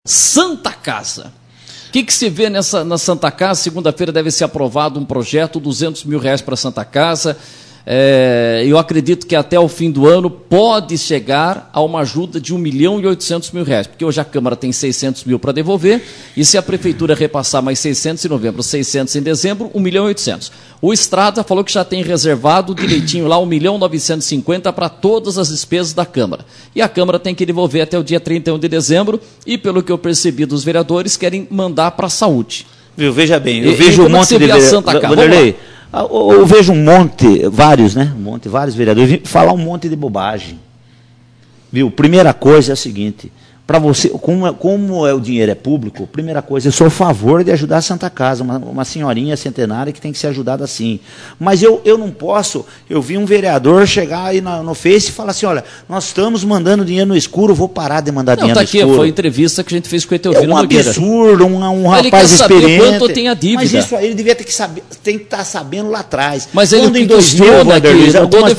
Santa Casa. O que se vê na Santa Casa? Segunda-feira deve ser aprovado um projeto, R$200 mil para a Santa Casa. Eu acredito que até o fim do ano pode chegar a uma ajuda de R$1.800.000, porque hoje a Câmara tem 600 mil para devolver, e se a Prefeitura repassar mais 600 em novembro, 600 em dezembro, 1.800.000. O Estrada falou que já tem reservado direitinho lá 1.950.000 para todas as despesas da Câmara. E a Câmara tem que devolver até o dia 31 de dezembro, e pelo que eu percebi dos vereadores, querem mandar para a saúde. Viu, veja bem, eu vejo um monte de vereadores. Eu vejo vários vereadores falar um monte de bobagem. Viu? Primeira coisa é a seguinte, para você, como o dinheiro é público, primeira coisa, eu sou a favor de ajudar a Santa Casa, uma senhorinha centenária que tem que ser ajudada assim. Mas eu não posso, eu vi um vereador chegar aí no Face e falar assim, olha, nós estamos mandando dinheiro no escuro, vou parar de mandar dinheiro no escuro. Foi a entrevista que a gente fez com o Etelvino Nogueira. É um absurdo, um rapaz experiente. Ele quer saber quanto tem a dívida. Mas isso aí ele devia ter que saber, tem que estar sabendo lá atrás. Mas ele em 2000, algumas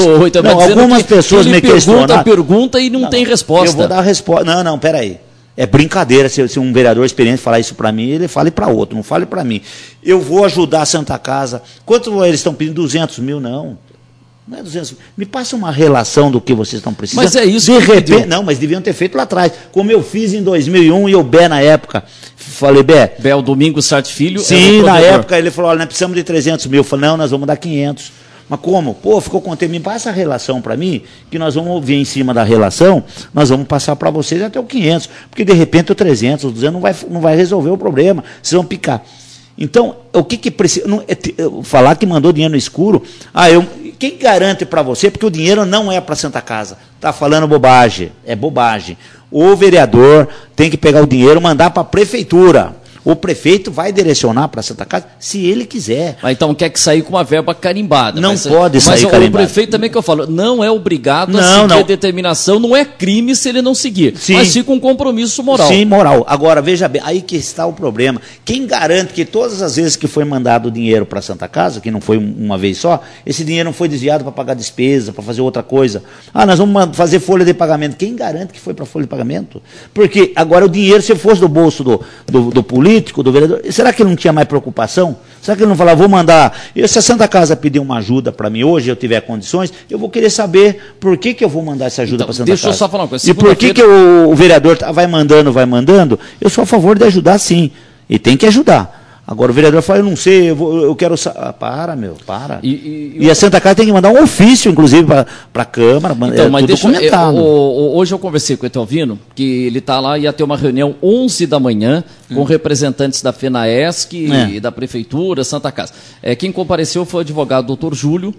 pessoas me questionaram. Pergunta e não tem resposta. Eu vou dar a resposta. Não, peraí. É brincadeira se um vereador experiente falar isso para mim, ele fale para outro, não fale para mim. Eu vou ajudar a Santa Casa. Quanto eles estão pedindo? 200 mil? Não é 200 mil. Me passa uma relação do que vocês estão precisando. Mas é isso de repente. Não, mas deviam ter feito lá atrás. Como eu fiz em 2001 e o Bé na época. Falei, Bé. O Domingos Sartre Filho. Sim, na época ele falou, olha, nós precisamos de 300 mil. Eu falei, não, nós vamos dar 500. Mas como? Ficou contente. Me passa a relação para mim, que nós vamos vir em cima da relação, nós vamos passar para vocês até o 500. Porque, de repente, o 300, o 200 não vai resolver o problema. Vocês vão picar. Então, o que precisa... falar que mandou dinheiro no escuro... quem garante para você? Porque o dinheiro não é para a Santa Casa. Está falando bobagem. É bobagem. O vereador tem que pegar o dinheiro e mandar para a prefeitura. O prefeito vai direcionar para a Santa Casa se ele quiser. Mas então quer que sair com uma verba carimbada. Não pode sair carimbada. Mas o prefeito também que eu falo, não é obrigado a seguir a determinação, não é crime se ele não seguir. Sim. Mas fica um compromisso moral. Sim, moral. Agora, veja bem, aí que está o problema. Quem garante que todas as vezes que foi mandado dinheiro para a Santa Casa, que não foi uma vez só, esse dinheiro não foi desviado para pagar despesa, para fazer outra coisa. Nós vamos fazer folha de pagamento. Quem garante que foi para folha de pagamento? Porque agora o dinheiro, se fosse do bolso do político, do vereador, será que ele não tinha mais preocupação? Será que ele não falava, vou mandar... Se a Santa Casa pedir uma ajuda para mim hoje, eu tiver condições, eu vou querer saber por que eu vou mandar essa ajuda para a Santa Casa. Deixa eu só falar uma coisa. E por que o vereador vai mandando, eu sou a favor de ajudar sim. E tem que ajudar. Agora o vereador fala, eu não sei, eu quero... para. E a Santa Casa tem que mandar um ofício, inclusive, para a Câmara, então, mas tudo documentado. Hoje eu conversei com o Etelvino, que ele está lá, ia ter uma reunião 11 da manhã, com representantes da FENAESC e da Prefeitura, Santa Casa. Quem compareceu foi o advogado Dr. Júlio,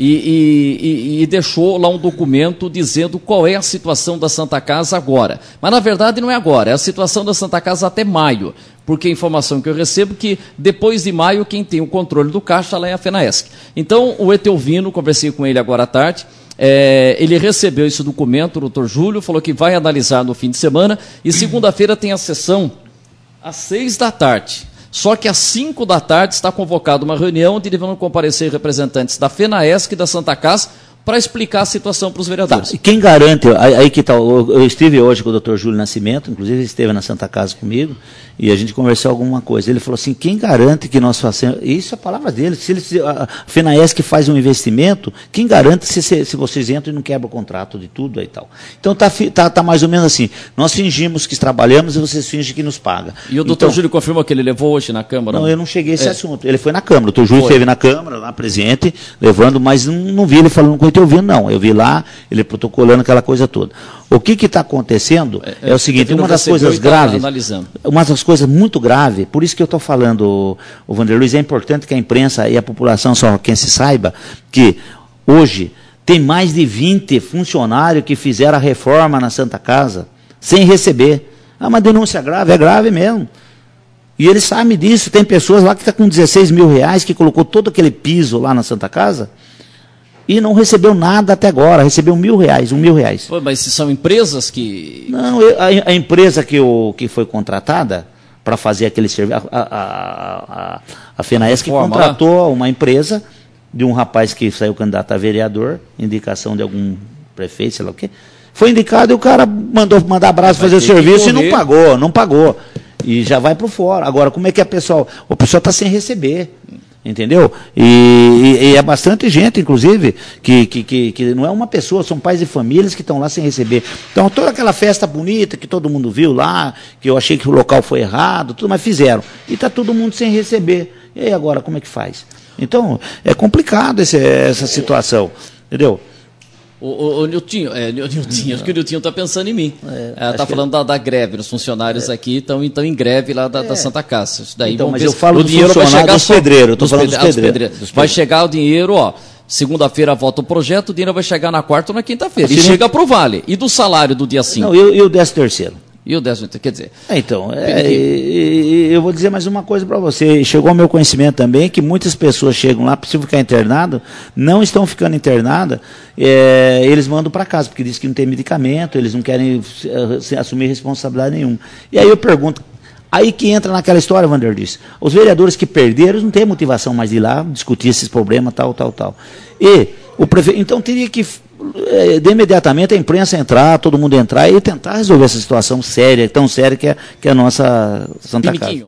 e deixou lá um documento dizendo qual é a situação da Santa Casa agora. Mas, na verdade, não é agora, é a situação da Santa Casa até maio. Porque a informação que eu recebo é que depois de maio quem tem o controle do caixa lá é a FENAESC. Então o Etelvino, conversei com ele agora à tarde, ele recebeu esse documento, o doutor Júlio, falou que vai analisar no fim de semana e segunda-feira tem a sessão às 6 da tarde. Só que às 5 da tarde está convocada uma reunião onde devem comparecer representantes da FENAESC e da Santa Casa para explicar a situação para os vereadores. E quem garante, aí que tal, eu estive hoje com o Dr. Júlio Nascimento, inclusive ele esteve na Santa Casa comigo, e a gente conversou alguma coisa. Ele falou assim, quem garante que nós façamos, isso é a palavra dele, se a FENAESC faz um investimento, quem garante se vocês entram e não quebram o contrato de tudo e tal. Então tá mais ou menos assim, nós fingimos que trabalhamos e vocês fingem que nos pagam. E o doutor Júlio confirmou que ele levou hoje na Câmara? Não, eu não cheguei a esse assunto, ele foi na Câmara, o doutor Júlio esteve na Câmara, lá presente, levando, mas não vi ele falando com o Etelvino, não. Eu vi lá, ele protocolando aquela coisa toda. O que está acontecendo é o seguinte, uma das coisas graves, uma das coisas muito graves, por isso que eu estou falando, o Vander Luiz, é importante que a imprensa e a população sorroquense saiba que hoje tem mais de 20 funcionários que fizeram a reforma na Santa Casa sem receber. Uma denúncia grave, é grave mesmo. E eles sabem disso, tem pessoas lá que estão com 16 mil reais, que colocou todo aquele piso lá na Santa Casa, e não recebeu nada até agora, recebeu R$1.000. Pô, mas são empresas que... Não, a empresa que foi contratada para fazer aquele serviço, a FENAESC contratou uma empresa de um rapaz que saiu candidato a vereador, indicação de algum prefeito, sei lá o quê, Foi indicado e o cara mandou mandar abraço, fazer serviço e não pagou. E já vai para fora. Agora, como é que o pessoal está sem receber, entendeu? E é bastante gente, inclusive, que não é uma pessoa, são pais de famílias que estão lá sem receber. Então, toda aquela festa bonita que todo mundo viu lá, que eu achei que o local foi errado, tudo, mas fizeram. E está todo mundo sem receber. E aí agora, como é que faz? Então, é complicado essa situação, entendeu? O Niltinho, acho que o Niltinho está pensando em mim. Está falando da greve, os funcionários aqui estão em greve lá da Santa Casa. Isso daí, então, mas eu falo do dinheiro vai chegar dos pedreiros, estou falando dos pedreiros. Vai chegar o dinheiro, segunda-feira volta o projeto, o dinheiro vai chegar na quarta ou na quinta-feira. E chega para o Vale. E do salário do dia 5? Não, e o 13º? E o 13º, quer dizer... Então, eu vou dizer mais uma coisa para você. Chegou ao meu conhecimento também que muitas pessoas chegam lá, precisam ficar internadas, não estão ficando internadas, eles mandam para casa, porque dizem que não tem medicamento, eles não querem assumir responsabilidade nenhuma. E aí eu pergunto, aí que entra naquela história, Vanderlis, os vereadores que perderam não têm motivação mais de ir lá discutir esses problemas, tal. E o prefeito, então teria que... de imediatamente a imprensa entrar, todo mundo entrar e tentar resolver essa situação séria, tão séria que é a nossa Santa Casa.